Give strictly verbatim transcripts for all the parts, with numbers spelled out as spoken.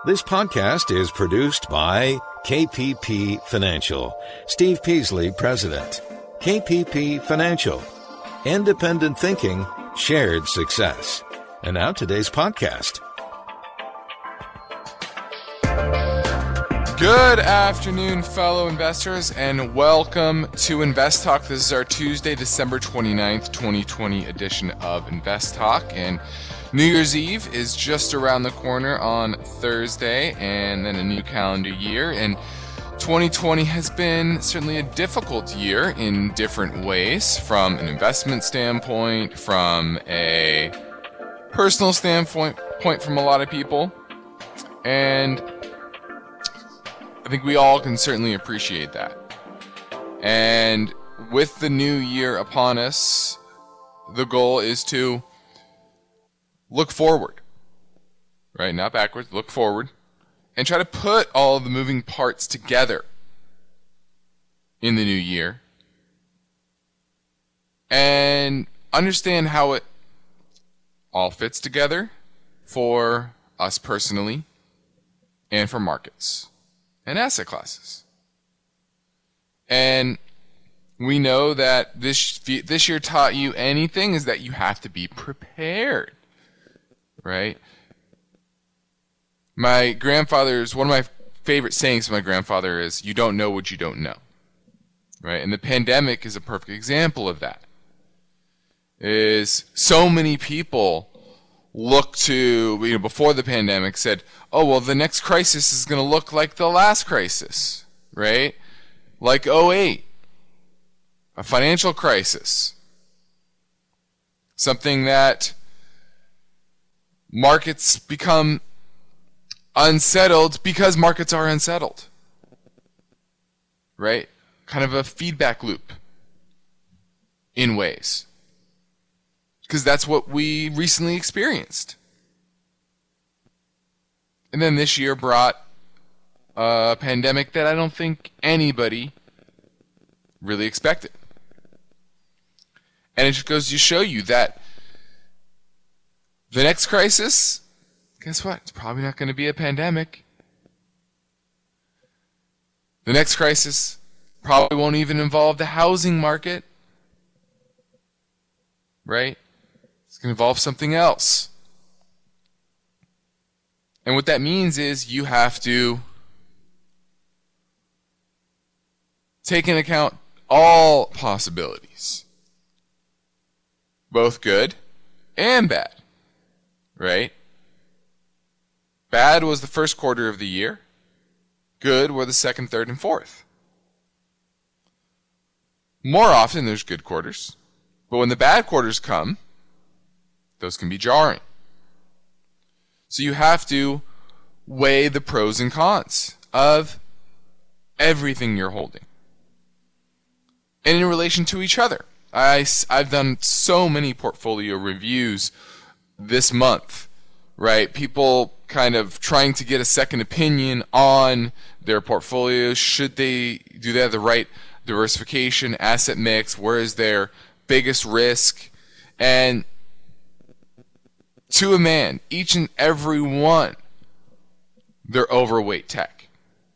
This podcast is produced by K P P Financial. Steve Peasley, President. K P P Financial. Independent thinking, shared success. And now today's podcast. Good afternoon, fellow investors, and welcome to Invest Talk. This is our Tuesday, December twenty-ninth, twenty twenty edition of Invest Talk. And New Year's Eve is just around the corner on Thursday, and then a new calendar year. And twenty twenty has been certainly a difficult year in different ways, from an investment standpoint, from a personal standpoint point from a lot of people. And I think we all can certainly appreciate that. And with the new year upon us, the goal is to look forward, right? Not backwards, look forward, and try to put all of the moving parts together in the new year and understand how it all fits together for us personally and for markets and asset classes. And we know that this this year taught you anything is that you have to be prepared. Right? My grandfather's, one of my favorite sayings from my grandfather is, you don't know what you don't know. Right? And the pandemic is a perfect example of that. Is so many people look to, you know, before the pandemic said, oh, well, the next crisis is going to look like the last crisis. Right? Like oh eight. A financial crisis. Something that markets become unsettled because markets are unsettled. Right? Kind of a feedback loop in ways. Because that's what we recently experienced. And then this year brought a pandemic that I don't think anybody really expected. And it just goes to show you that the next crisis, guess what? It's probably not going to be a pandemic. The next crisis probably won't even involve the housing market. Right? It's going to involve something else. And what that means is you have to take into account all possibilities. Both good and bad. Right? Bad was the first quarter of the year. Good were the second, third, and fourth. More often there's good quarters. But when the bad quarters come, those can be jarring. So you have to weigh the pros and cons of everything you're holding. And in relation to each other. I, I've done so many portfolio reviews this month, right? People kind of trying to get a second opinion on their portfolios. Should they do they have the right diversification, asset mix? Where is their biggest risk? And to a man, each and every one, they're overweight tech.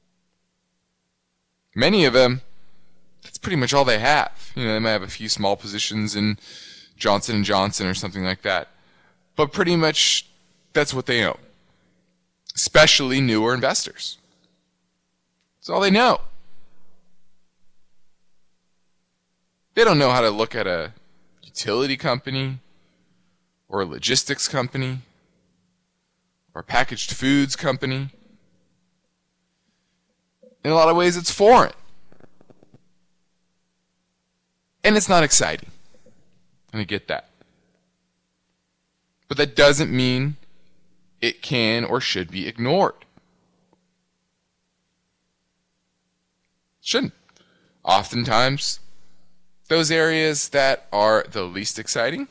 Many of them, that's pretty much all they have. You know, they might have a few small positions in Johnson and Johnson or something like that. But pretty much that's what they own. Especially newer investors. That's all they know. They don't know how to look at a utility company or a logistics company or a packaged foods company. In a lot of ways, it's foreign. And it's not exciting. And I get that. But that doesn't mean it can or should be ignored. Shouldn't. Oftentimes, those areas that are the least exciting,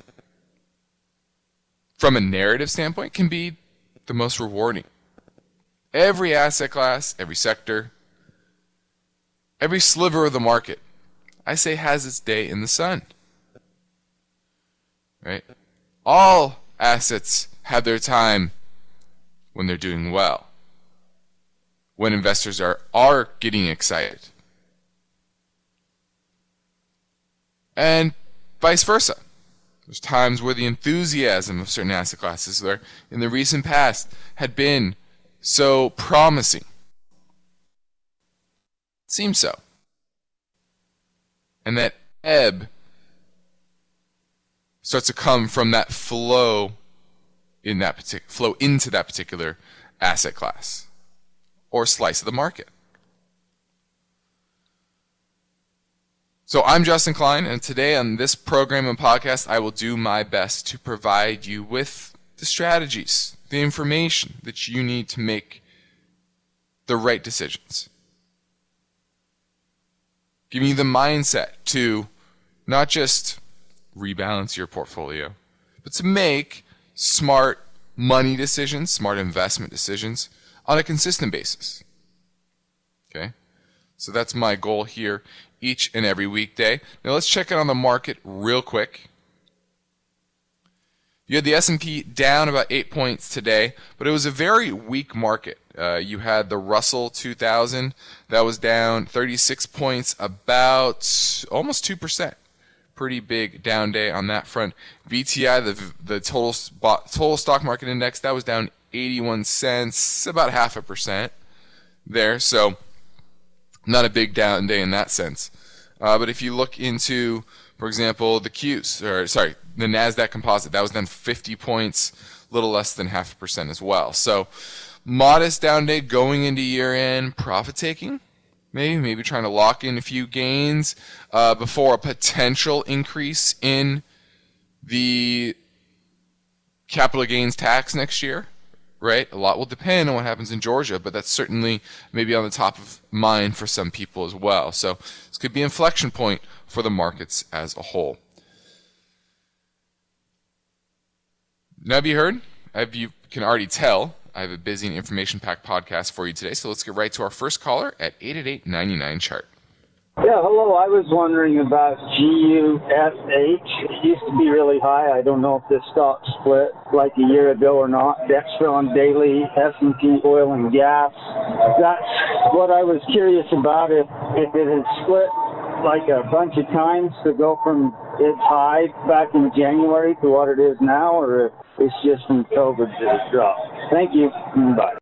from a narrative standpoint, can be the most rewarding. Every asset class, every sector, every sliver of the market, I say, has its day in the sun. Right? All assets have their time when they're doing well. when investors are, are getting excited. And vice versa. There's times where the enthusiasm of certain asset classes there in the recent past had been so promising. It seems so. And that ebb starts to come from that flow in that particular flow into that particular asset class or slice of the market. So I'm Justin Klein, and today on this program and podcast, I will do my best to provide you with the strategies, the information that you need to make the right decisions. Give you the mindset to not just rebalance your portfolio, but to make smart money decisions, smart investment decisions on a consistent basis. Okay? So that's my goal here each and every weekday. Now let's check in on the market real quick. You had the S and P down about eight points today, but it was a very weak market. Uh, you had the Russell two thousand that was down thirty-six points, about almost two percent. Pretty big down day on that front. V T I, the the total spot, total stock market index, that was down eighty-one cents, about half a percent there. So not a big down day in that sense. Uh, but if you look into, for example, the Qs, or sorry, the NASDAQ composite, that was down fifty points, a little less than half a percent as well. So modest down day going into year-end, profit taking, maybe, maybe trying to lock in a few gains uh, before a potential increase in the capital gains tax next year. Right? A lot will depend on what happens in Georgia, but that's certainly maybe on the top of mind for some people as well. So this could be an inflection point for the markets as a whole. Now, have you heard? As you can already tell, I have a busy and information-packed podcast for you today, so let's get right to our first caller at eight eight eight, nine nine, chart. Yeah, hello. I was wondering about G U S H. It used to be really high. I don't know if this stock split like a year ago or not. Dextron Daily, S and P Oil and Gas. That's what I was curious about, if, if it had split like a bunch of times to go from its high back in January to what it is now, or if it's just from COVID that it dropped. Thank you. Bye.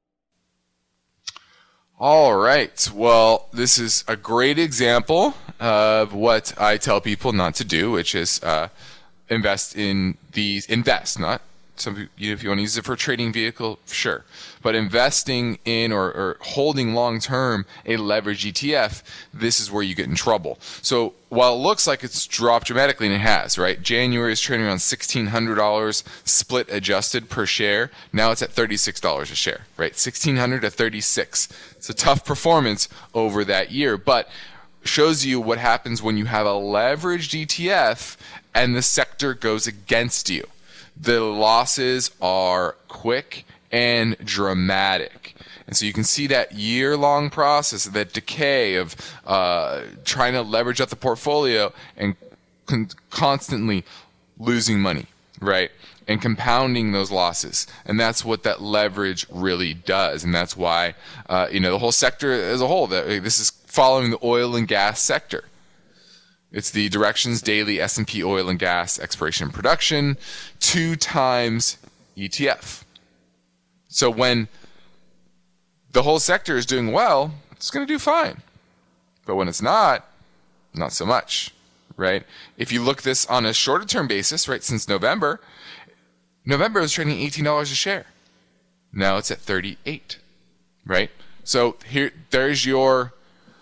All right. Well, this is a great example of what I tell people not to do, which is uh, invest in these, invest, not some, you know, if you want to use it for a trading vehicle, sure. But investing in or, or holding long-term a leveraged E T F, this is where you get in trouble. So while it looks like it's dropped dramatically, and it has, right? January is trading around sixteen hundred dollars split adjusted per share. Now it's at thirty-six dollars a share, right? sixteen hundred dollars to thirty-six dollars. It's a tough performance over that year, but shows you what happens when you have a leveraged E T F and the sector goes against you. The losses are quick and dramatic. And so you can see that year-long process, that decay of uh, trying to leverage out the portfolio and con- constantly losing money, right? And compounding those losses. And that's what that leverage really does. And that's why, uh, you know, the whole sector as a whole, that this is following the oil and gas sector. It's the Directions Daily S and P Oil and Gas Exploration and Production, two times E T F. So when the whole sector is doing well, it's going to do fine. But when it's not, not so much, right? If you look this on a shorter term basis, right, since November, November was trading eighteen dollars a share. Now it's at thirty-eight, right? So here, there's your...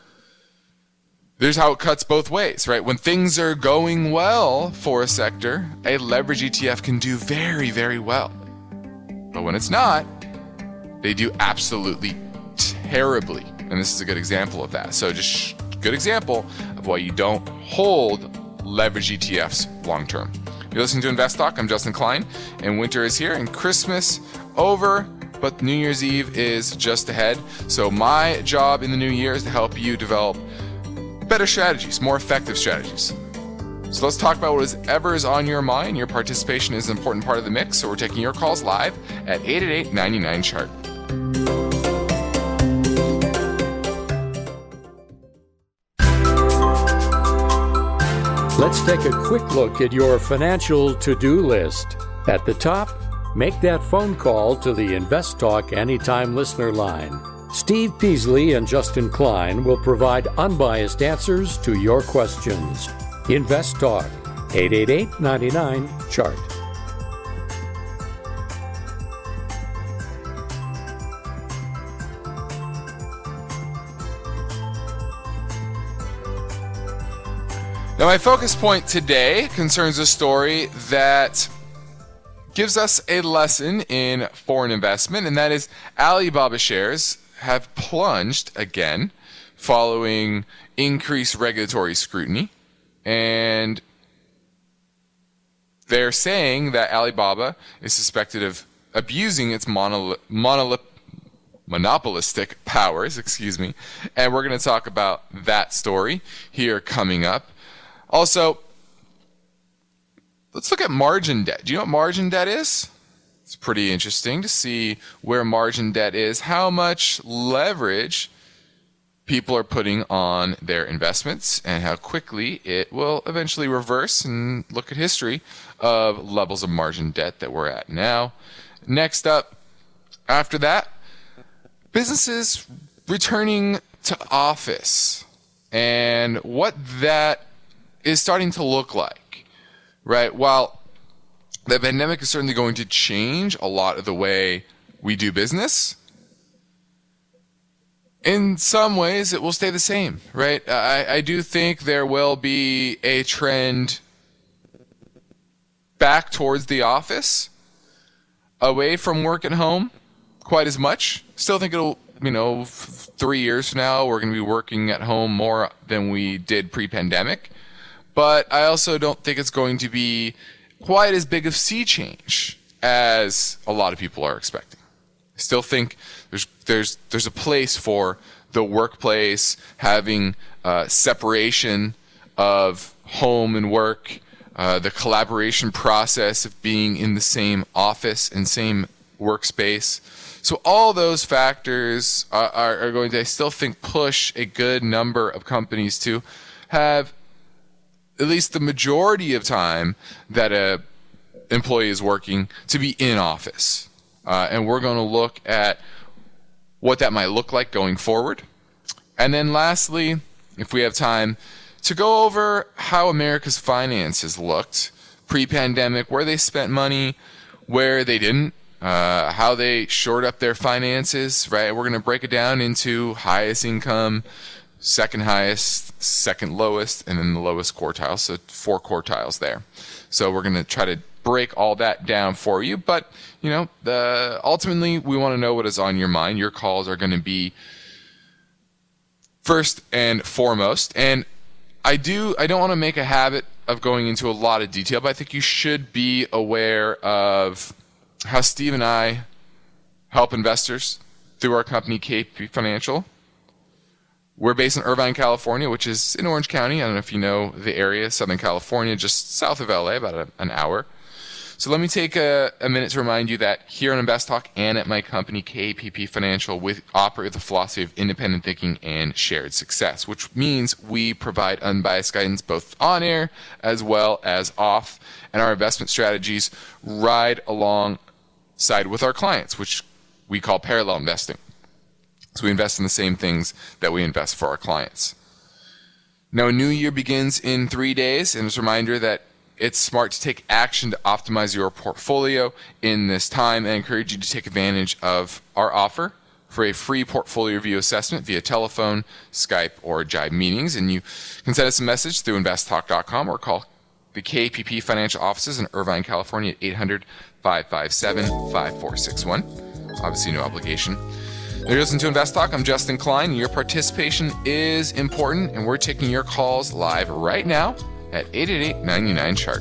There's how it cuts both ways, right? When things are going well for a sector, a leverage E T F can do very, very well. But when it's not, they do absolutely terribly. And this is a good example of that. So just good example of why you don't hold leverage E T Fs long term. You're listening to Invest Talk. I'm Justin Klein, and winter is here and Christmas over, but New Year's Eve is just ahead. So my job in the new year is to help you develop better strategies, more effective strategies. So let's talk about whatever is on your mind. Your participation is an important part of the mix, so we're taking your calls live at eight eight eight, nine nine, chart. take a quick look at your financial to-do list. At the top, make that phone call to the Invest Talk Anytime listener line. Steve Peasley and Justin Klein will provide unbiased answers to your questions. Invest Talk, eight eight eight, nine nine, chart. Now, my focus point today concerns a story that gives us a lesson in foreign investment, and that is Alibaba shares have plunged again following increased regulatory scrutiny. And they're saying that Alibaba is suspected of abusing its monol- monol- monopolistic powers, excuse me, and we're going to talk about that story here coming up. Also, let's look at margin debt. Do you know what margin debt is? It's pretty interesting to see where margin debt is, how much leverage people are putting on their investments, and how quickly it will eventually reverse, and look at history of levels of margin debt that we're at now. Next up, after that, businesses returning to office and what that is starting to look like, right? While the pandemic is certainly going to change a lot of the way we do business, in some ways it will stay the same, right? I, I do think there will be a trend back towards the office, away from work at home quite as much. Still think it'll, you know, f- three years from now, we're going to be working at home more than we did pre-pandemic. But I also don't think it's going to be quite as big of sea change as a lot of people are expecting. I still think there's there's there's a place for the workplace having uh, separation of home and work, uh, the collaboration process of being in the same office and same workspace. So all those factors are, are, are going to, I still think, push a good number of companies to have at least the majority of time that a employee is working to be in office. Uh, and we're going to look at what that might look like going forward. And then lastly, if we have time, to go over how America's finances looked pre-pandemic, where they spent money, where they didn't, uh, how they shored up their finances, right? We're going to break it down into highest income, second highest, second lowest, and then the lowest quartile. So four quartiles there. So we're going to try to break all that down for you. But, you know, the, ultimately, we want to know what is on your mind. Your calls are going to be first and foremost. And I do, I don't want to make a habit of going into a lot of detail, but I think you should be aware of how Steve and I help investors through our company, K P P Financial. We're based in Irvine, California, which is in Orange County. I don't know if you know the area, Southern California, just south of L A, about a, an hour. So let me take a, a minute to remind you that here on Invest Talk and at my company, K P P Financial, we operate with the philosophy of independent thinking and shared success, which means we provide unbiased guidance both on air as well as off, and our investment strategies ride alongside with our clients, which we call parallel investing. So we invest in the same things that we invest for our clients. Now, a new year begins in three days, and it's a reminder that it's smart to take action to optimize your portfolio in this time. I encourage you to take advantage of our offer for a free portfolio review assessment via telephone, Skype, or Jive meetings. And you can send us a message through invest talk dot com or call the K P P Financial offices in Irvine, California at eight hundred, five five seven, five four six one. Obviously, no obligation. You're listening to Invest Talk. I'm Justin Klein. Your participation is important, and we're taking your calls live right now at eight eight eight, nine nine, chart.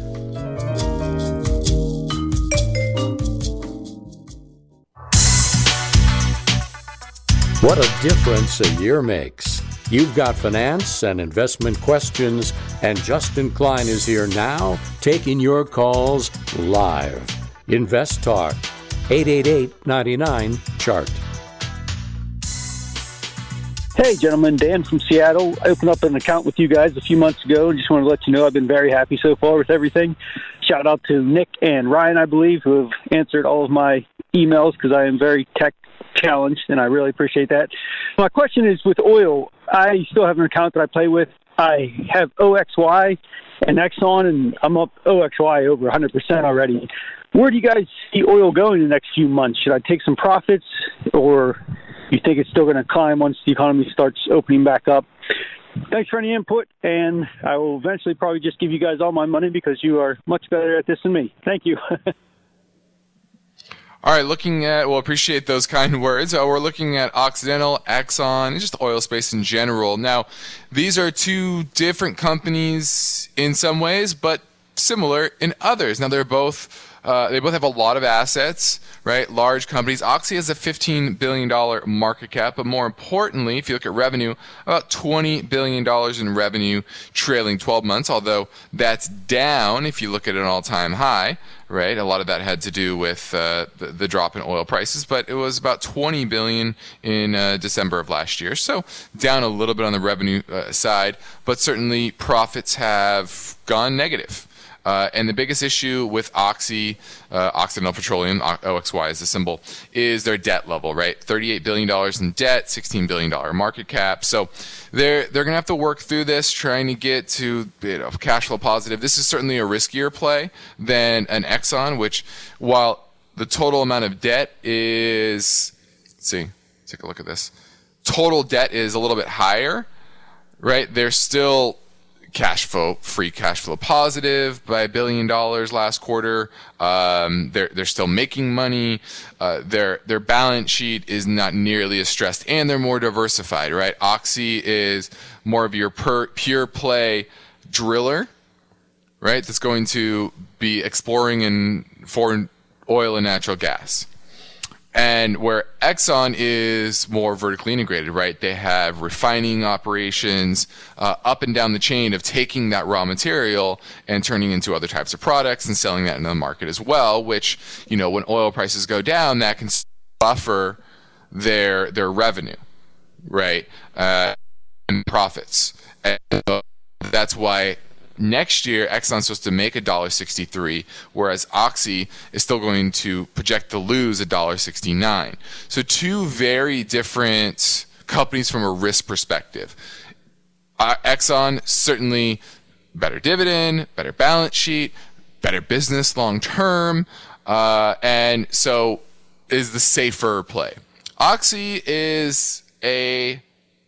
What a difference a year makes. You've got finance and investment questions, and Justin Klein is here now taking your calls live. Invest Talk, eight eight eight, nine nine, chart. Hey, gentlemen, Dan from Seattle. I opened up an account with you guys a few months ago and just wanted to let you know I've been very happy so far with everything. Shout out to Nick and Ryan, I believe, who have answered all of my emails because I am very tech challenged, and I really appreciate that. My question is with oil. I still have an account that I play with. I have O X Y and Exxon, and I'm up O X Y over one hundred percent already. Where do you guys see oil going in the next few months? Should I take some profits, or you think it's still going to climb once the economy starts opening back up? Thanks for any input, and I will eventually probably just give you guys all my money because you are much better at this than me. Thank you. All right, looking at, well, appreciate those kind words. Uh, we're looking at Occidental, Exxon, and just the oil space in general. Now, these are two different companies in some ways, but similar in others. Now, they're both, uh, they both have a lot of assets, right? Large companies. Oxy has a fifteen billion dollars market cap, but more importantly, if you look at revenue, about twenty billion dollars in revenue trailing twelve months, although that's down if you look at an all-time high, right? A lot of that had to do with uh, the, the drop in oil prices, but it was about twenty billion dollars in uh, December of last year. So down a little bit on the revenue uh, side, but certainly profits have gone negative. Uh, and the biggest issue with Oxy, uh, Occidental Petroleum, O X Y is the symbol, is their debt level, right? thirty-eight billion dollars in debt, sixteen billion dollars market cap. So they're they're going to have to work through this, trying to get to, you know, cash flow positive. This is certainly a riskier play than an Exxon, which, while the total amount of debt is, let's see, take a look at this. Total debt is a little bit higher, right? They're still cash flow, free cash flow positive by a billion dollars last quarter. Um, they're they're still making money. Uh, their their balance sheet is not nearly as stressed, and they're more diversified, right? Oxy is more of your per, pure play driller, right? That's going to be exploring in for oil and natural gas. And where Exxon is more vertically integrated, right? They have refining operations uh, up and down the chain of taking that raw material and turning into other types of products and selling that into the market as well, which, you know, when oil prices go down, that can buffer their their revenue, right? Uh, and profits. And so that's why next year, Exxon's supposed to make one dollar sixty-three, whereas Oxy is still going to project to lose one dollar sixty-nine. So two very different companies from a risk perspective. Uh, Exxon, certainly better dividend, better balance sheet, better business long term, uh, and so is the safer play. Oxy is a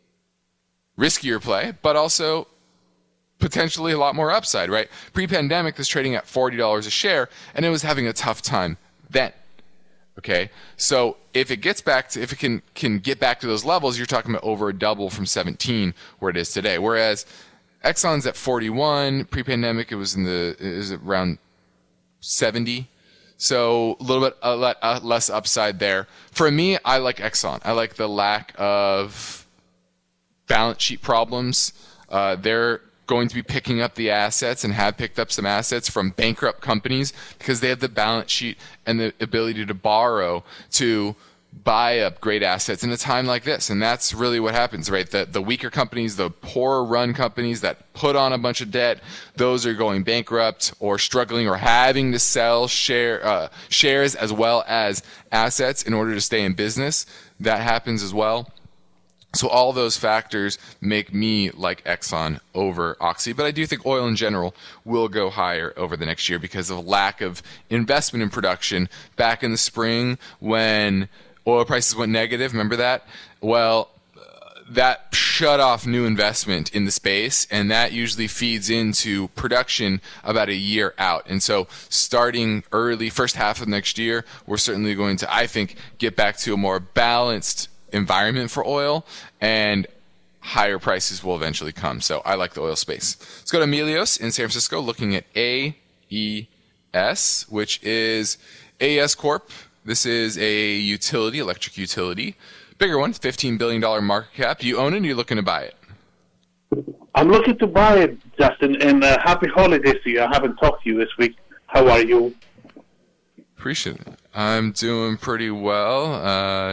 riskier play, but also potentially a lot more upside, right? Pre-pandemic, this trading at forty dollars a share, and it was having a tough time then. Okay, so if it gets back to, if it can can get back to those levels, you're talking about over a double from seventeen where it is today. Whereas Exxon's at forty-one, pre-pandemic it was in the it was around seventy. So a little bit uh, uh, less upside there. For me, I like Exxon. I like the lack of balance sheet problems. Uh, they're going to be picking up the assets and have picked up some assets from bankrupt companies because they have the balance sheet and the ability to borrow to buy up great assets in a time like this. And that's really what happens, right? The, the weaker companies, the poorer run companies that put on a bunch of debt, those are going bankrupt or struggling or having to sell share uh, shares as well as assets in order to stay in business. That happens as well. So all those factors make me like Exxon over Oxy, but I do think oil in general will go higher over the next year because of lack of investment in production. Back in the spring when oil prices went negative, remember that? Well, uh, that shut off new investment in the space, and that usually feeds into production about a year out. And so starting early, first half of next year, we're certainly going to, I think, get back to a more balanced environment for oil, and higher prices will eventually come. So I like the oil space. Let's go to Emilios in San Francisco looking at A E S, which is A E S Corp. This is a utility, electric utility. Bigger one, fifteen billion dollars market cap. Do you own it or are you looking to buy it? I'm looking to buy it, Justin, and uh, happy holidays to you. I haven't talked to you this week. How are you? Appreciate it. I'm doing pretty well. Uh,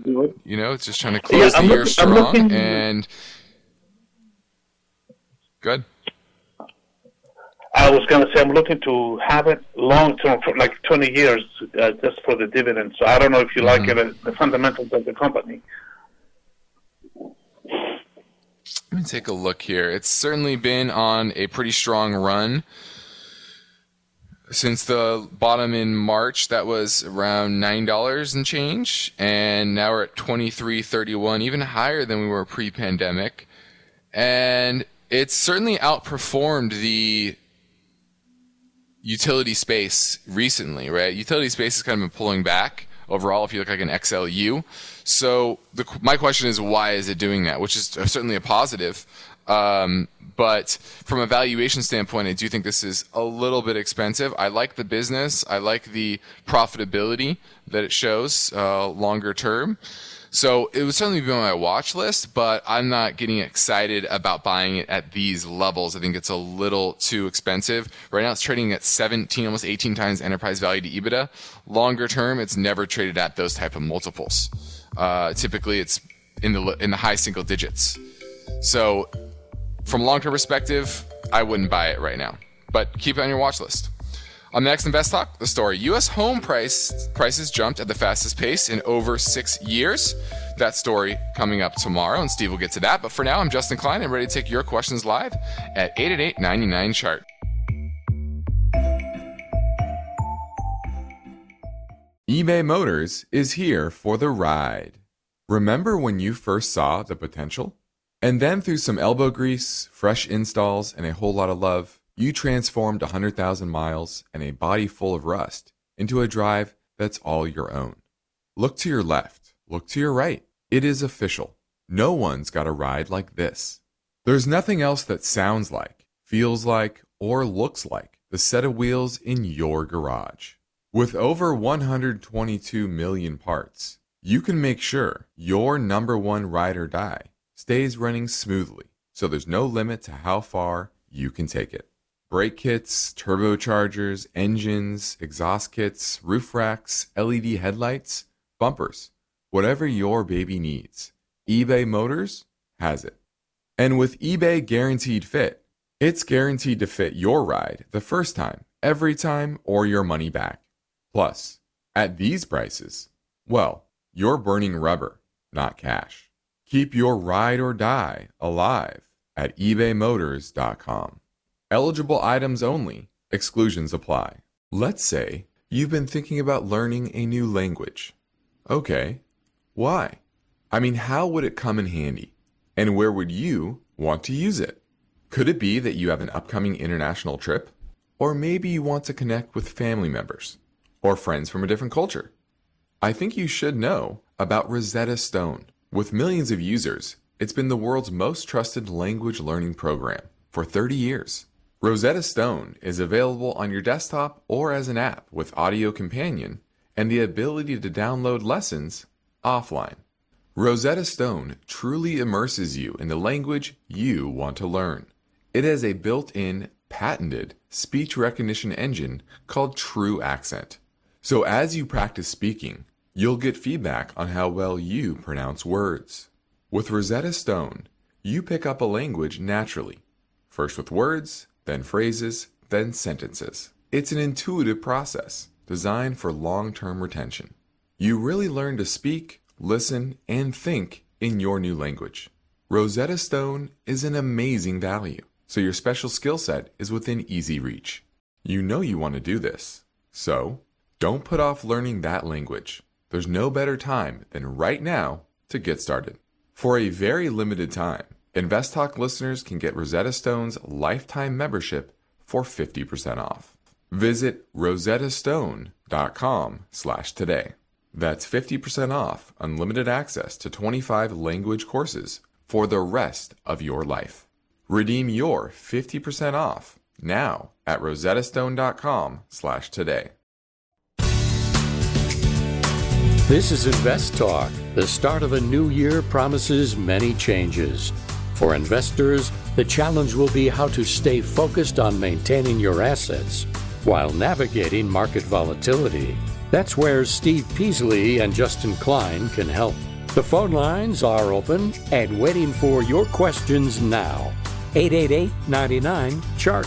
You know, it's just trying to close Yeah, the I'm year look- I'm strong. looking- And good. I was going to say I'm looking to have it long term for like twenty years, uh, just for the dividends. So I don't know if you Mm-hmm. like it, uh, the fundamentals of the company. Let me take a look here. It's certainly been on a pretty strong run. Since the bottom in March, that was around nine dollars and change, and now we're at twenty-three thirty-one, even higher than we were pre-pandemic. And it's certainly outperformed the utility space recently, right? Utility space has kind of been pulling back overall if you look like an X L U. So the, my question is, why is it doing that? Which is certainly a positive. Um, but from a valuation standpoint, I do think this is a little bit expensive. I like the business. I like the profitability that it shows uh, longer term. So it would certainly be on my watch list, but I'm not getting excited about buying it at these levels. I think it's a little too expensive. Right now it's trading at seventeen, almost eighteen times enterprise value to EBITDA. Longer term, it's never traded at those type of multiples. Uh, typically it's in the in the high single digits. So from a long-term perspective, I wouldn't buy it right now, but keep it on your watch list. On the next Invest Talk, the story. U S home price prices jumped at the fastest pace in over six years. That story coming up tomorrow, and Steve will get to that. But for now, I'm Justin Klein. I'm ready to take your questions live at eight eight eight, nine nine, chart. eBay Motors is here for the ride. Remember when you first saw the potential? And then through some elbow grease, fresh installs, and a whole lot of love, you transformed one hundred thousand miles and a body full of rust into a drive that's all your own. Look to your left. Look to your right. It is official. No one's got a ride like this. There's nothing else that sounds like, feels like, or looks like the set of wheels in your garage. With over one hundred twenty-two million parts, you can make sure your number one ride or die stays running smoothly, so there's no limit to how far you can take it. Brake kits, turbochargers, engines, exhaust kits, roof racks, L E D headlights, bumpers, whatever your baby needs, eBay Motors has it. And with eBay Guaranteed Fit, it's guaranteed to fit your ride the first time, every time, or your money back. Plus, at these prices, well, you're burning rubber, not cash. Keep your ride or die alive at ebay motors dot com. Eligible items only. Exclusions apply. Let's say you've been thinking about learning a new language. Okay, why? I mean, how would it come in handy? And where would you want to use it? Could it be that you have an upcoming international trip? Or maybe you want to connect with family members or friends from a different culture? I think you should know about Rosetta Stone. With millions of users, it's been the world's most trusted language learning program for thirty years. Rosetta Stone is available on your desktop or as an app with Audio Companion and the ability to download lessons offline. Rosetta Stone truly immerses you in the language you want to learn. It has a built-in, patented speech recognition engine called True Accent. So as you practice speaking, you'll get feedback on how well you pronounce words. With Rosetta Stone, you pick up a language naturally, first with words, then phrases, then sentences. It's an intuitive process designed for long-term retention. You really learn to speak, listen, and think in your new language. Rosetta Stone is an amazing value, so your special skill set is within easy reach. You know you want to do this, so don't put off learning that language. There's no better time than right now to get started. For a very limited time, InvestTalk listeners can get Rosetta Stone's lifetime membership for fifty percent off. Visit rosetta stone dot com slash today. That's fifty percent off unlimited access to twenty-five language courses for the rest of your life. Redeem your fifty percent off now at rosetta stone dot com slash today. This is Invest Talk. The start of a new year promises many changes. For investors, the challenge will be how to stay focused on maintaining your assets while navigating market volatility. That's where Steve Peasley and Justin Klein can help. The phone lines are open and waiting for your questions now. eight eight eight, nine nine, C H A R T.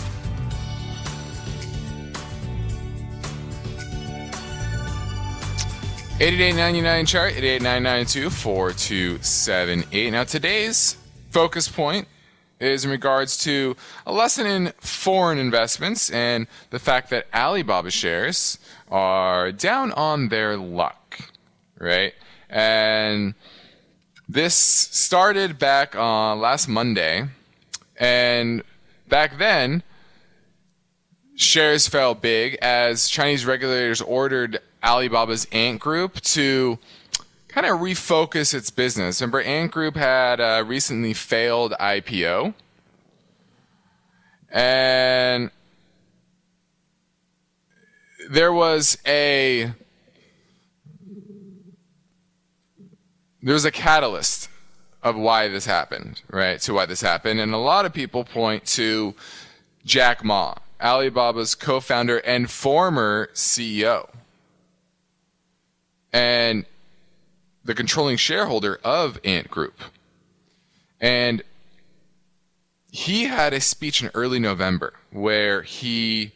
eight eight eight, nine nine, C H A R T, eight eight eight, nine nine two, four two seven eight. Now, today's focus point is in regards to a lesson in foreign investments and the fact that Alibaba shares are down on their luck, right? And this started back on last Monday, and back then, shares fell big as Chinese regulators ordered Alibaba's Ant Group to kind of refocus its business. Remember, Ant Group had a recently failed I P O, and there was a there was a catalyst of why this happened, right? To why this happened, and a lot of people point to Jack Ma, Alibaba's co-founder and former C E O, and the controlling shareholder of Ant Group. And he had a speech in early November where he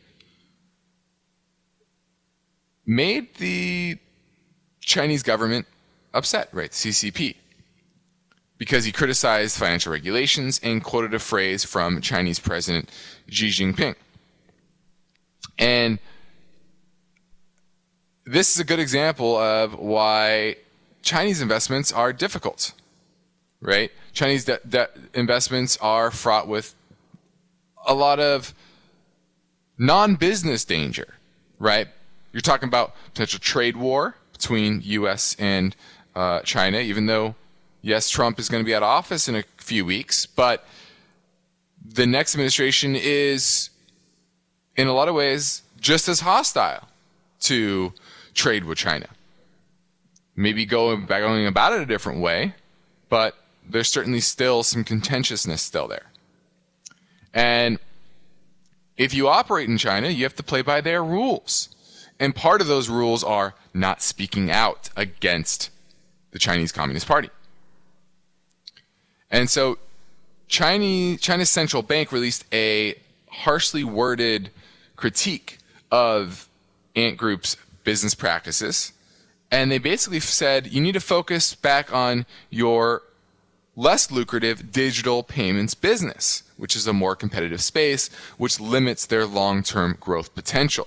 made the Chinese government upset, right? C C P. Because he criticized financial regulations and quoted a phrase from Chinese President Xi Jinping. And this is a good example of why Chinese investments are difficult, right? Chinese de- de- investments are fraught with a lot of non-business danger, right? You're talking about potential trade war between U S and uh, China, even though, yes, Trump is going to be out of office in a few weeks, but the next administration is, in a lot of ways, just as hostile to trade with China. Maybe going, going about it a different way, but there's certainly still some contentiousness still there. And if you operate in China, you have to play by their rules. And part of those rules are not speaking out against the Chinese Communist Party. And so Chinese, China's central bank released a harshly worded critique of Ant Group's business practices. And they basically said, you need to focus back on your less lucrative digital payments business, which is a more competitive space, which limits their long-term growth potential.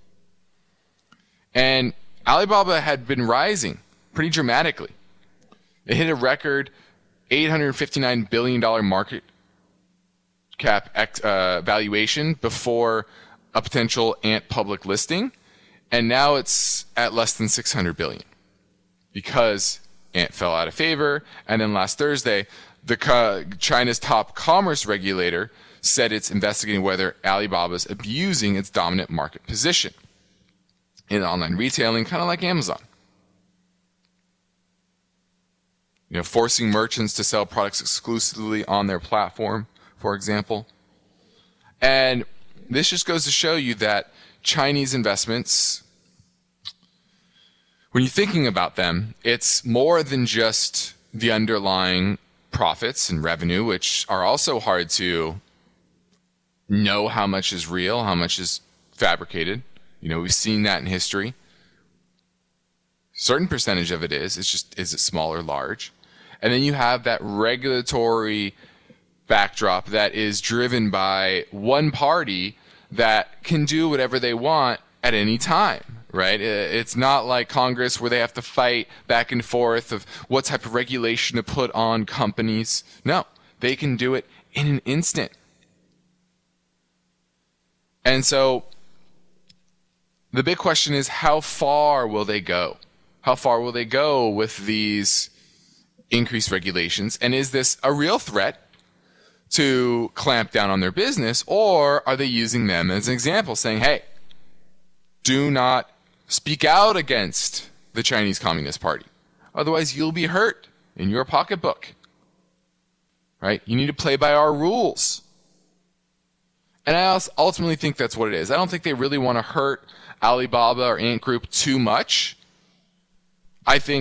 And Alibaba had been rising pretty dramatically. It hit a record eight hundred fifty-nine billion dollars market cap uh, valuation before a potential Ant public listing, and now it's at less than six hundred billion dollars because Ant fell out of favor. And then last Thursday, the uh, China's top commerce regulator said it's investigating whether Alibaba's abusing its dominant market position in online retailing, kind of like Amazon. You know, forcing merchants to sell products exclusively on their platform, for example. And this just goes to show you that Chinese investments, when you're thinking about them, it's more than just the underlying profits and revenue, which are also hard to know how much is real, how much is fabricated. You know, we've seen that in history. Certain percentage of it is. It's just, is it small or large? And then you have that regulatory backdrop that is driven by one party that can do whatever they want at any time, right? It's not like Congress where they have to fight back and forth of what type of regulation to put on companies. No, they can do it in an instant. And so the big question is, how far will they go? How far will they go with these increased regulations? And is this a real threat to clamp down on their business, or are they using them as an example, saying, hey, do not speak out against the Chinese Communist Party. Otherwise, you'll be hurt in your pocketbook. Right? You need to play by our rules. And I ultimately think that's what it is. I don't think they really want to hurt Alibaba or Ant Group too much. I think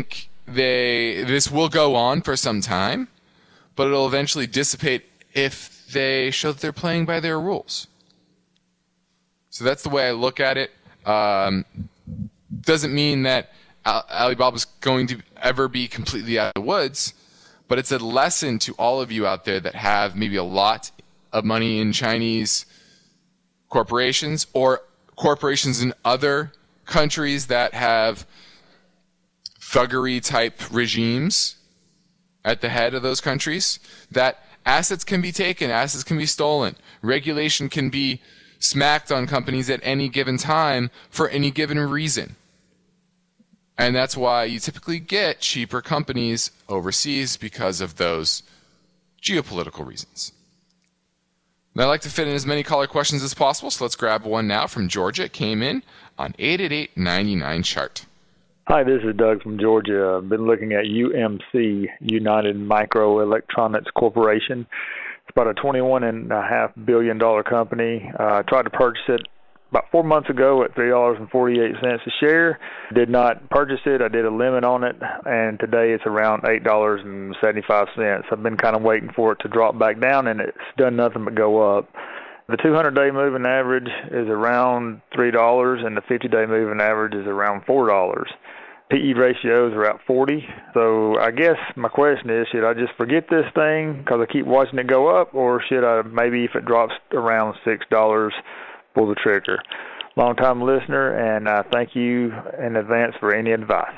they this will go on for some time, but it'll eventually dissipate if they show that they're playing by their rules. So that's the way I look at it. Um, doesn't mean that Al- Alibaba's going to ever be completely out of the woods, but it's a lesson to all of you out there that have maybe a lot of money in Chinese corporations or corporations in other countries that have thuggery type regimes at the head of those countries, that assets can be taken, assets can be stolen, regulation can be smacked on companies at any given time for any given reason. And that's why you typically get cheaper companies overseas, because of those geopolitical reasons. Now, I'd like to fit in as many caller questions as possible, so let's grab one now from Georgia. It came in on eight eight eight, nine nine, chart. Hi, this is Doug from Georgia. I've been looking at U M C, United Microelectronics Corporation. It's about a twenty-one point five billion dollars company. Uh, I tried to purchase it about four months ago at three dollars and forty-eight cents a share. Did not purchase it. I did a limit on it, and today it's around eight dollars and seventy-five cents. I've been kind of waiting for it to drop back down, and it's done nothing but go up. The two hundred day moving average is around three dollars, and the fifty day moving average is around four dollars. P E ratios are at forty. So I guess my question is, should I just forget this thing because I keep watching it go up, or should I maybe, if it drops around six dollars, pull the trigger? Long-time listener, and uh, thank you in advance for any advice.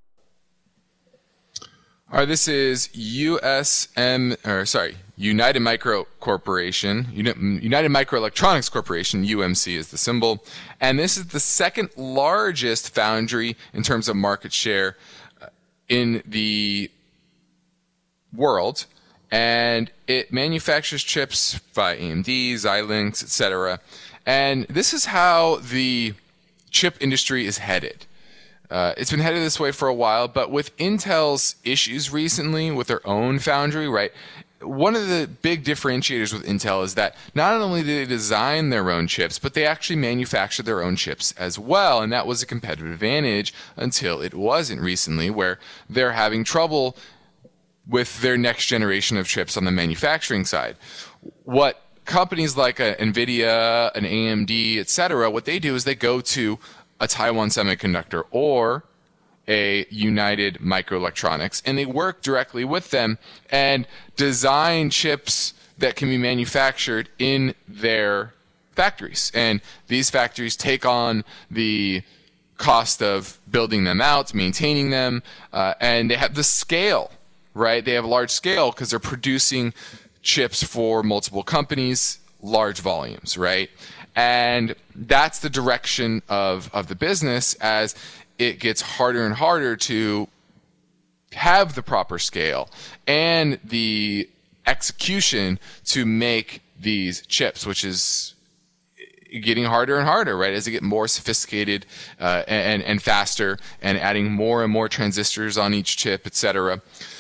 All right, this is U S M, or sorry, United Micro Corporation, United Microelectronics Corporation, U M C is the symbol, and this is the second largest foundry in terms of market share in the world, and it manufactures chips by A M D, Xilinx, et cetera. And this is how the chip industry is headed. Uh, it's been headed this way for a while, but with Intel's issues recently with their own foundry, right? One of the big differentiators with Intel is that not only do they design their own chips, but they actually manufacture their own chips as well. And that was a competitive advantage until it wasn't recently, where they're having trouble with their next generation of chips on the manufacturing side. What companies like a NVIDIA, an A M D, et cetera, what they do is they go to a Taiwan Semiconductor or a United Microelectronics, and they work directly with them and design chips that can be manufactured in their factories. And these factories take on the cost of building them out, maintaining them, uh, and they have the scale, right? They have large scale because they're producing chips for multiple companies, large volumes, right? And that's the direction of, of the business as it gets harder and harder to have the proper scale and the execution to make these chips, which is getting harder and harder, right? As they get more sophisticated uh, and, and faster and adding more and more transistors on each chip, et cetera.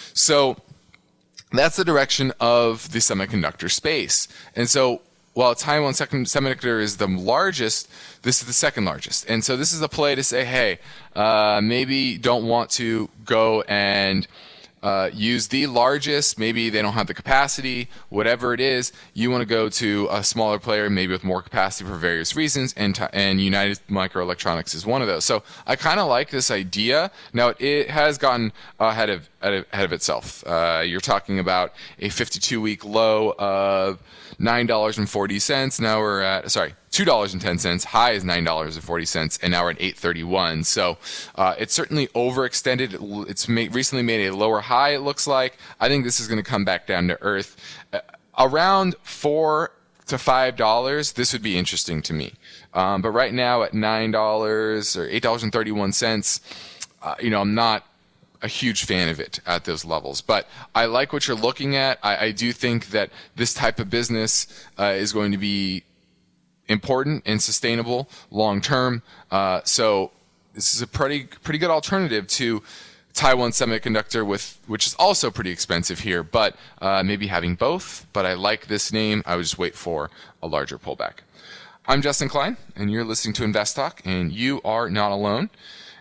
So that's the direction of the semiconductor space. And so while Taiwan Semiconductor is the largest, this is the second largest. And so this is a play to say, hey, uh, maybe don't want to go and uh, use the largest. Maybe they don't have the capacity, whatever it is. You want to go to a smaller player, maybe with more capacity for various reasons, and, and United Microelectronics is one of those. So I kind of like this idea. Now, it, it has gotten ahead of, ahead of itself. Uh, you're talking about a fifty-two week low of nine dollars and forty cents. Now we're at, sorry, two dollars and ten cents. High is nine dollars and forty cents, and now we're at eight thirty-one. So uh, it's certainly overextended. It's made, recently made a lower high, it looks like. I think this is going to come back down to earth. Uh, around four to five dollars, this would be interesting to me. Um, but right now at nine dollars or eight dollars and thirty-one cents, uh, you know, I'm not a huge fan of it at those levels. But I like what you're looking at. I, I do think that this type of business uh, is going to be important and sustainable long term. Uh, so this is a pretty pretty good alternative to Taiwan Semiconductor, with which is also pretty expensive here, but uh, maybe having both. But I like this name. I would just wait for a larger pullback. I'm Justin Klein, and you're listening to Invest Talk, and you are not alone.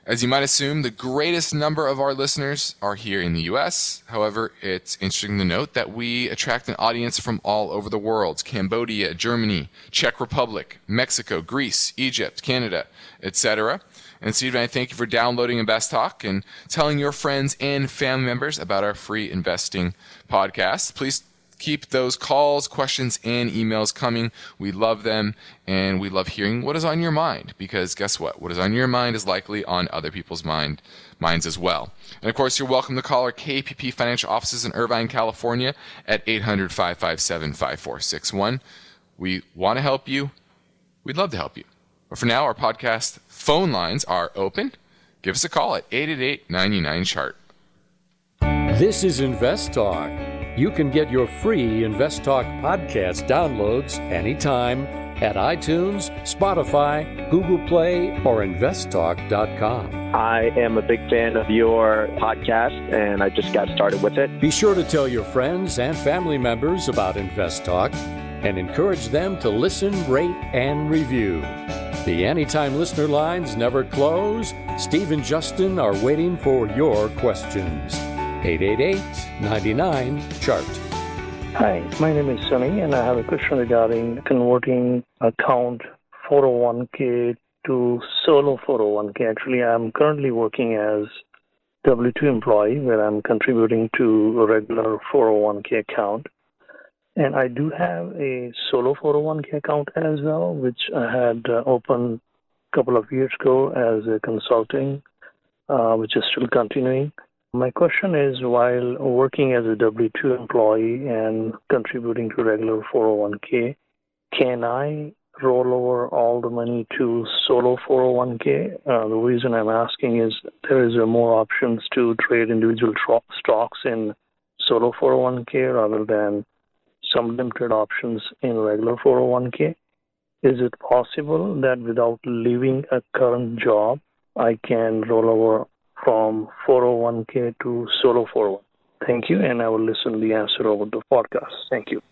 As you might assume, the greatest number of our listeners are here in the U S. However, it's interesting to note that we attract an audience from all over the world: Cambodia, Germany, Czech Republic, Mexico, Greece, Egypt, Canada, et cetera. And Steve and I thank you for downloading Invest Talk and telling your friends and family members about our free investing podcast. Please keep those calls, questions, and emails coming. We love them, and we love hearing what is on your mind, because guess what? What is on your mind is likely on other people's mind minds as well. And, of course, you're welcome to call our K P P Financial offices in Irvine, California at eight hundred, five five seven, five four six one. We want to help you. We'd love to help you. But for now, our podcast phone lines are open. Give us a call at eight eight eight, nine nine, C H A R T. This is Invest Talk. You can get your free Invest Talk podcast downloads anytime at iTunes, Spotify, Google Play, or invest talk dot com. I am a big fan of your podcast, and I just got started with it. Be sure to tell your friends and family members about Invest Talk and encourage them to listen, rate, and review. The Anytime Listener lines never close. Steve and Justin are waiting for your questions. eight eight eight, nine nine, C H A R T. Hi, my name is Sunny, and I have a question regarding converting account four oh one k to solo four oh one k. Actually, I'm currently working as W two employee, where I'm contributing to a regular four oh one k account. And I do have a solo four oh one k account as well, which I had uh, opened a couple of years ago as a consulting, uh, which is still continuing. My question is, while working as a W two employee and contributing to regular four oh one k, can I roll over all the money to solo four oh one k? Uh, the reason I'm asking is there is uh, more options to trade individual tro- stocks in solo four oh one k rather than some limited options in regular four oh one k. Is it possible that without leaving a current job, I can roll over from four oh one k to solo four oh one? Thank you, and I will listen to the answer over the podcast. Thank you.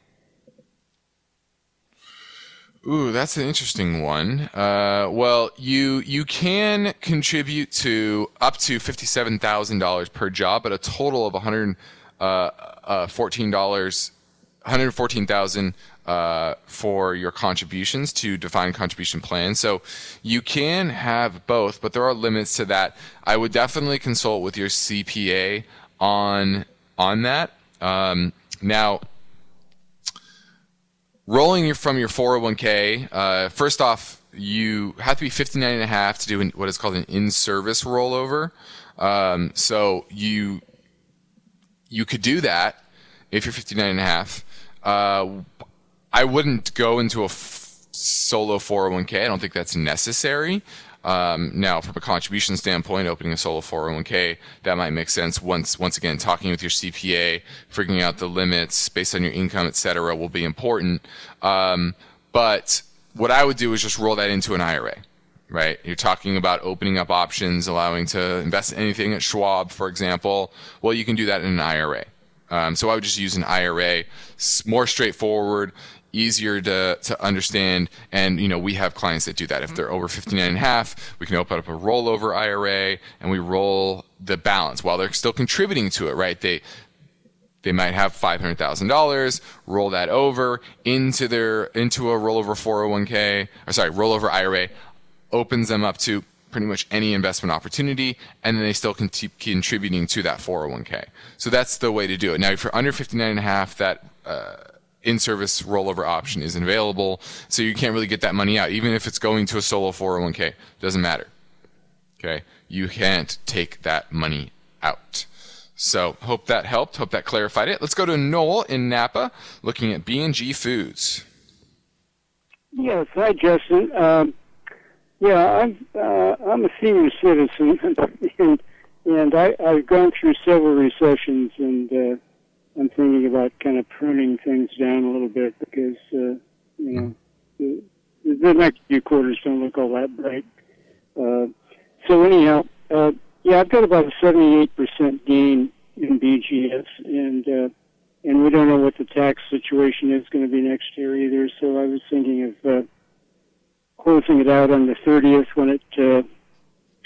Ooh, that's an interesting one. Uh, well, you you can contribute to up to fifty-seven thousand dollars per job, but a total of one hundred fourteen dollars, one hundred fourteen thousand dollars uh, for your contributions to defined contribution plans. So you can have both, but there are limits to that. I would definitely consult with your C P A on on that. Um, now, rolling your, from your four oh one k, uh, first off, you have to be fifty-nine and a half to do an, what is called an in-service rollover. Um, so you you could do that if you're fifty-nine and a half. Uh, I wouldn't go into a f- solo four oh one k. I don't think that's necessary. Um, now, from a contribution standpoint, opening a solo four oh one k, that might make sense. Once, once again, talking with your C P A, figuring out the limits based on your income, et cetera, will be important. Um, but what I would do is just roll that into an I R A, right? You're talking about opening up options, allowing to invest in anything at Schwab, for example. Well, you can do that in an I R A. Um, so I would just use an I R A. It's more straightforward, easier to, to understand, and you know we have clients that do that. If they're over fifty-nine and a half, we can open up a rollover I R A and we roll the balance while they're still contributing to it, right? They they might have five hundred thousand dollars, roll that over into their into a rollover four oh one k, or sorry, rollover I R A, opens them up to pretty much any investment opportunity, and then they still can keep contributing to that four oh one k. So that's the way to do it. Now, if you're under fifty-nine and a half, that uh, in-service rollover option isn't available, so you can't really get that money out. Even if it's going to a solo four oh one k, doesn't matter. Okay, you can't take that money out. So hope that helped. Hope that clarified it. Let's go to Noel in Napa, looking at B and G Foods. Yes, hi, Justin. Um, yeah, I'm uh, I'm a senior citizen, and and I, I've gone through several recessions, and uh, I'm thinking about kind of pruning things down a little bit because uh, you know the, the next few quarters don't look all that bright. Uh, so anyhow, uh, yeah, I've got about a seventy-eight percent gain in B G S, and uh, and we don't know what the tax situation is going to be next year either. So I was thinking of uh, closing it out on the thirtieth when it uh,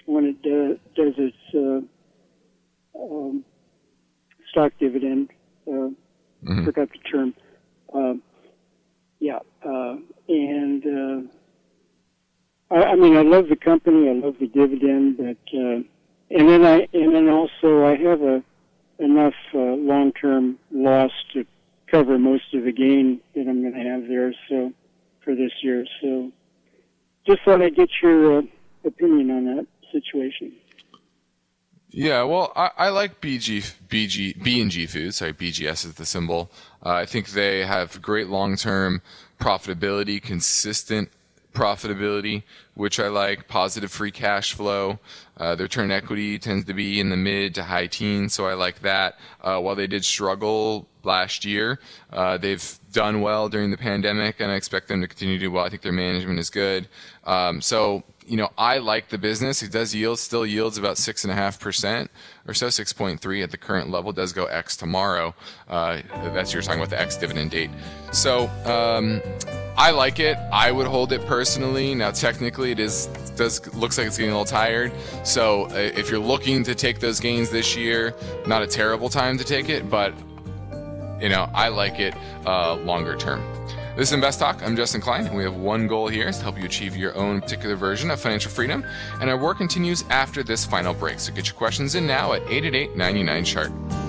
when it uh, does its uh, um, stock dividend. Uh, mm-hmm. Forgot the term. Uh, yeah, uh, and uh, I, I mean, I love the company. I love the dividend, but uh, and then I and then also I have a enough uh, long-term loss to cover most of the gain that I'm going to have there. So for this year, so just thought I'd get your uh, opinion on that situation. Yeah, well, I, I like B G, B G, B and G Foods. Sorry, B G S is the symbol. Uh, I think they have great long-term profitability, consistent profitability, which I like, positive free cash flow. Uh, their return on equity tends to be in the mid to high teens, so I like that. Uh, while they did struggle last year, uh, they've done well during the pandemic, and I expect them to continue to do well. I think their management is good. Um, so, you know, I like the business. It does yield, still yields about six point five percent or so, six point three at the current level. It does go X tomorrow. Uh, that's you're talking about the X dividend date. So, um, I like it. I would hold it personally. Now, technically, it is does looks like it's getting a little tired. So, uh, if you're looking to take those gains this year, not a terrible time to take it, but you know, I like it uh, longer term. This is Invest Talk. I'm Justin Klein, and we have one goal here is to help you achieve your own particular version of financial freedom. And our work continues after this final break. So get your questions in now at eight eight eight, nine nine, chart.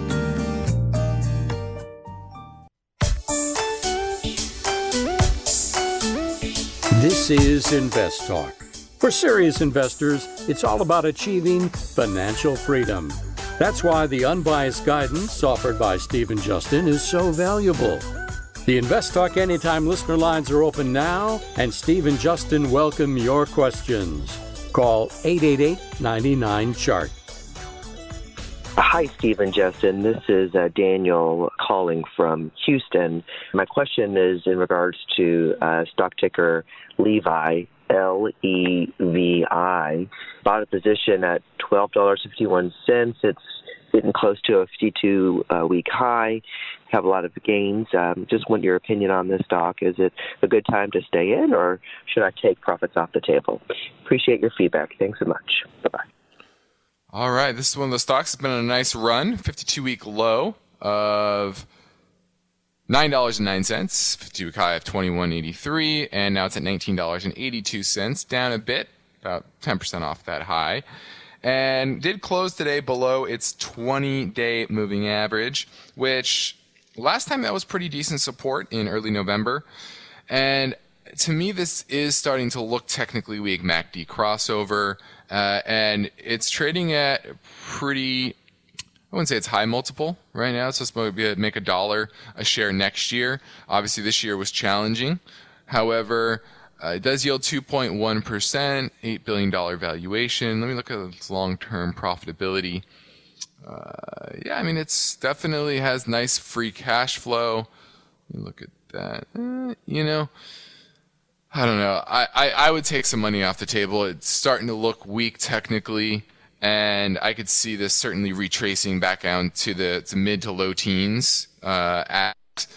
This is Invest Talk. For serious investors, it's all about achieving financial freedom. That's why the unbiased guidance offered by Steve and Justin is so valuable. The Invest Talk Anytime listener lines are open now, and Steve and Justin welcome your questions. Call eight eight eight, nine nine, chart. Hi, Steve and Justin. This is uh, Daniel calling from Houston. My question is in regards to uh, stock ticker Levi, L E V I. Bought a position at twelve dollars and fifty-one cents. It's getting close to a fifty-two-week high. Have a lot of gains. Um, just want your opinion on this stock. Is it a good time to stay in, or should I take profits off the table? Appreciate your feedback. Thanks so much. Bye-bye. All right, this is one of the stocks that's been on a nice run, fifty-two-week low of nine dollars and nine cents, fifty-two-week high of twenty-one eighty-three, and now it's at nineteen dollars and eighty-two cents, down a bit, about ten percent off that high, and did close today below its twenty-day moving average, which last time that was pretty decent support in early November, and to me this is starting to look technically weak. M A C D crossover, uh, and it's trading at pretty, I wouldn't say it's high multiple right now. It's supposed to be a, make a dollar a share next year. Obviously, this year was challenging. However, uh, it does yield two point one percent, eight billion dollars valuation. Let me look at its long-term profitability. Uh, yeah, I mean, it's definitely has nice free cash flow. Let me look at that. Uh, you know, I don't know. I, I, I would take some money off the table. It's starting to look weak technically. And I could see this certainly retracing back down to the to mid to low teens uh, at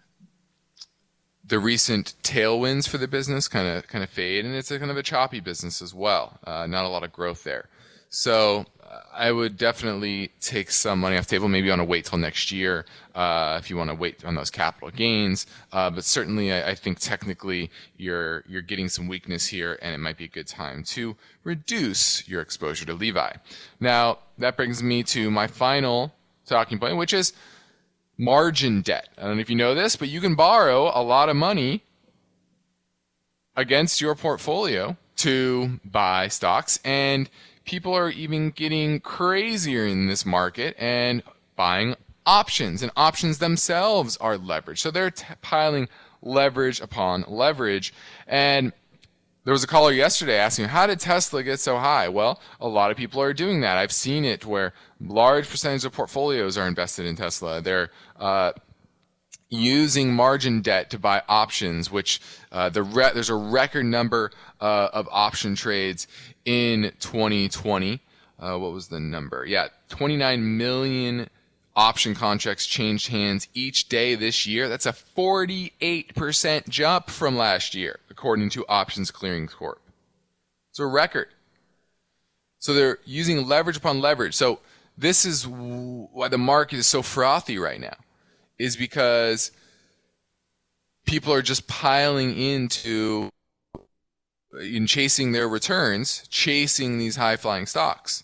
the recent tailwinds for the business kind of kind of fade, and it's a kind of a choppy business as well. Uh, not a lot of growth there, so uh, I would definitely take some money off the table. Maybe on a wait till next year uh, if you want to wait on those capital gains. Uh, but certainly, I, I think technically you're you're getting some weakness here, and it might be a good time to reduce your exposure to Levi. Now, that brings me to my final talking point, which is margin debt. I don't know if you know this, but you can borrow a lot of money against your portfolio to buy stocks, and people are even getting crazier in this market and buying options, and options themselves are leveraged. So they're t- piling leverage upon leverage. And there was a caller yesterday asking, how did Tesla get so high? Well, a lot of people are doing that. I've seen it where large percentage of portfolios are invested in Tesla. They're uh, using margin debt to buy options, which uh, the re- there's a record number uh, of option trades in twenty twenty. Uh, what was the number? Yeah, twenty-nine million option contracts changed hands each day this year. That's a forty-eight percent jump from last year, according to Options Clearing Corp. It's a record. So they're using leverage upon leverage. So this is why the market is so frothy right now, is because people are just piling into, in chasing their returns, chasing these high-flying stocks.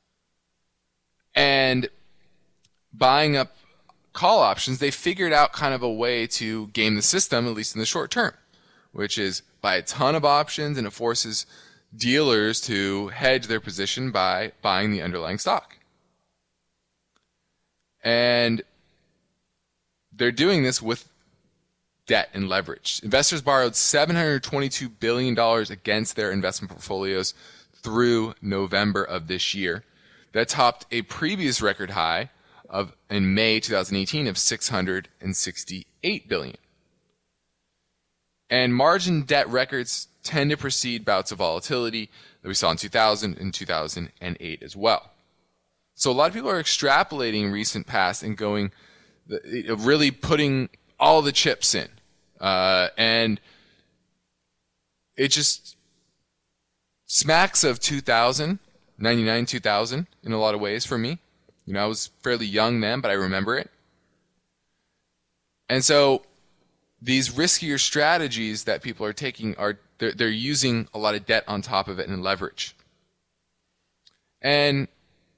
And buying up call options, they figured out kind of a way to game the system, at least in the short term, which is buy a ton of options, and it forces dealers to hedge their position by buying the underlying stock. And they're doing this with debt and leverage. Investors borrowed seven hundred twenty-two billion dollars against their investment portfolios through November of this year. That topped a previous record high of in May twenty eighteen of six hundred sixty-eight billion dollars. And margin debt records tend to precede bouts of volatility that we saw in two thousand and two thousand eight as well. So a lot of people are extrapolating recent past and going, really putting all the chips in. Uh, and it just smacks of two thousand, ninety-nine, two thousand in a lot of ways for me. You know, I was fairly young then, but I remember it. And so these riskier strategies that people are taking are they're, they're using a lot of debt on top of it and leverage. And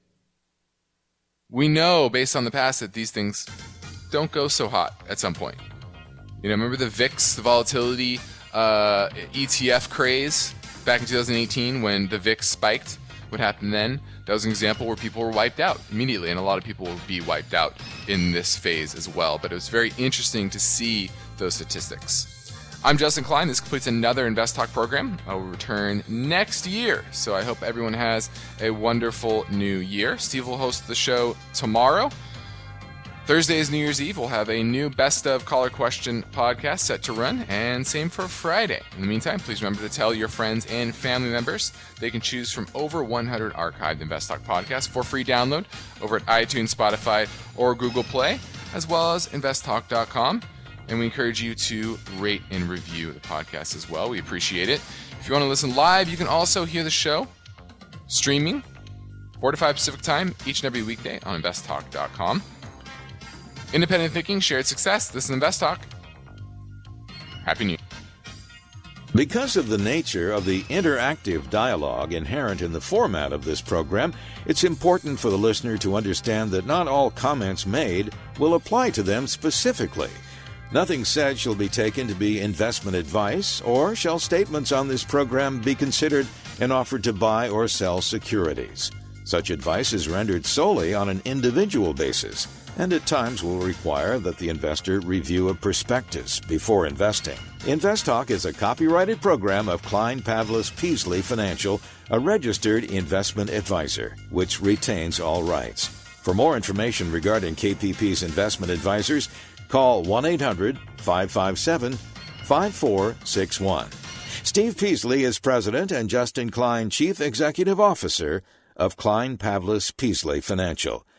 we know based on the past that these things don't go so hot at some point. You know, remember the V I X, the volatility uh, E T F craze back in two thousand eighteen when the V I X spiked? What happened then? That was an example where people were wiped out immediately, and a lot of people will be wiped out in this phase as well. But it was very interesting to see those statistics. I'm Justin Klein. This completes another Invest Talk program. I will return next year, so I hope everyone has a wonderful new year. Steve will host the show tomorrow. Thursday is New Year's Eve. We'll have a new Best of Caller Question podcast set to run, and same for Friday. In the meantime, please remember to tell your friends and family members they can choose from over one hundred archived Invest Talk podcasts for free download over at iTunes, Spotify, or Google Play, as well as invest talk dot com. And we encourage you to rate and review the podcast as well. We appreciate it. If you want to listen live, you can also hear the show streaming four to five Pacific time each and every weekday on invest talk dot com. Independent thinking, shared success. This is Invest Talk. Happy New Year. Because of the nature of the interactive dialogue inherent in the format of this program, it's important for the listener to understand that not all comments made will apply to them specifically. Nothing said shall be taken to be investment advice, or shall statements on this program be considered an offer to buy or sell securities. Such advice is rendered solely on an individual basis, and at times will require that the investor review a prospectus before investing. Invest Talk is a copyrighted program of Klein Pavlis Peasley Financial, a registered investment advisor, which retains all rights. For more information regarding K P P's investment advisors, call one eight hundred, five five seven, five four six one. Steve Peasley is President and Justin Klein Chief Executive Officer of Klein Pavlis Peasley Financial.